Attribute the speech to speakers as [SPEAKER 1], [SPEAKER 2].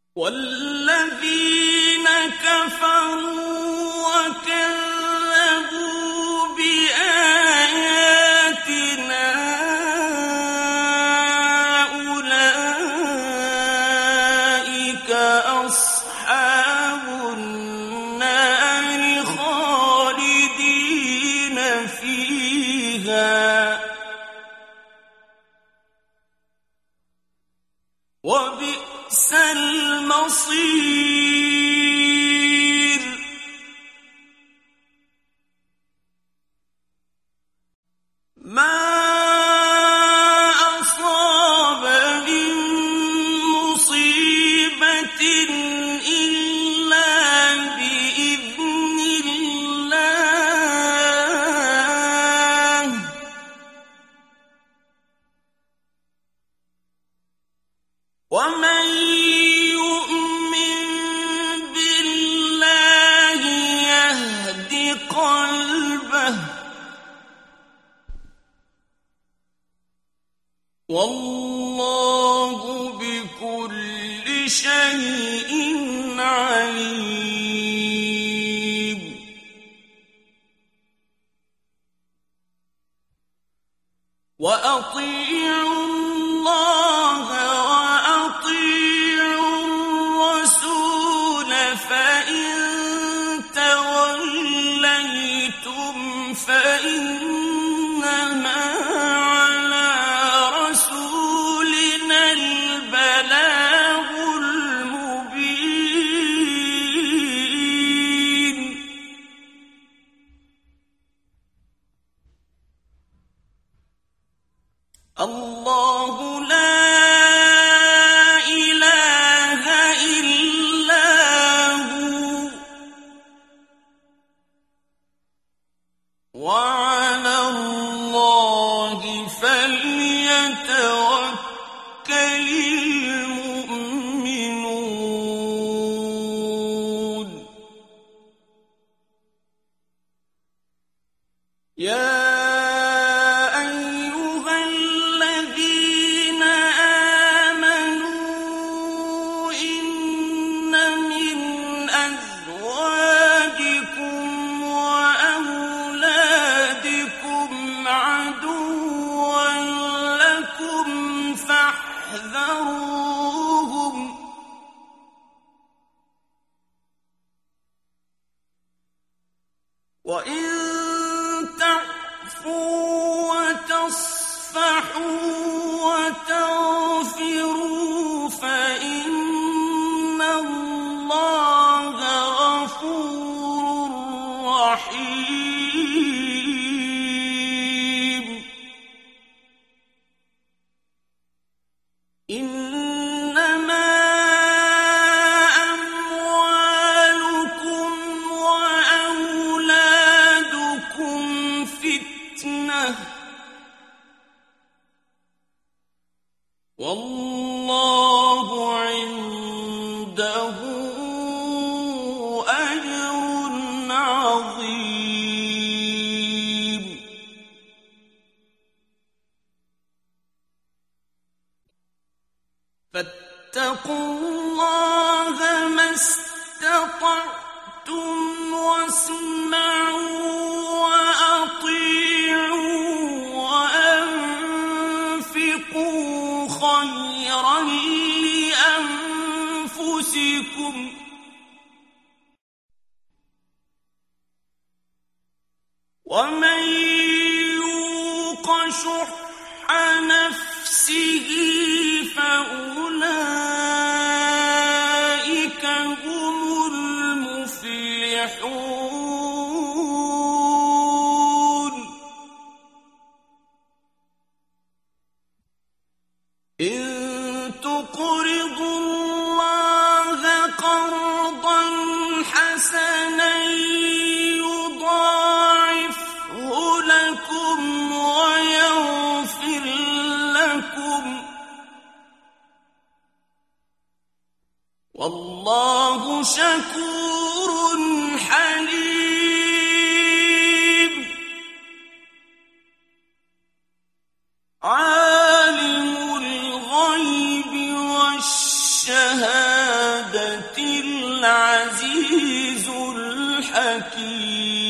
[SPEAKER 1] والذين كفروا وكذبوا بآياتنا أولئك أصحاب النار خالدين فيها وبئس المصير. ما أصاب من مصيبة إلا بإذن الله ومن يؤمن بالله يهد قلبه والله بكل شيء عليم. وأطيعوا الله وأطيعوا الرسول فإن توليتم فإنما على رسولنا البلاغ المبين. الله لا إله إلا هو وعلى الله فليتوكل المؤمنون. يا وإن تعفوا وتصفحوا وتغفروا فإن الله غفور رحيم. إنما والله عنده أجر عظيم. فاتقوا الله ما استطعتم واسمعوا وأطيعوا وأنفقوا خيرا لأنفسكم ومن يوق شح نفسه فأولئك هم المفلحون. إن تقرضوا الله قرضا حسنا يضاعفه لكم ويغفر لكم والله شكور حليم. عالم الغيب والشهادة العزيز الحكيم.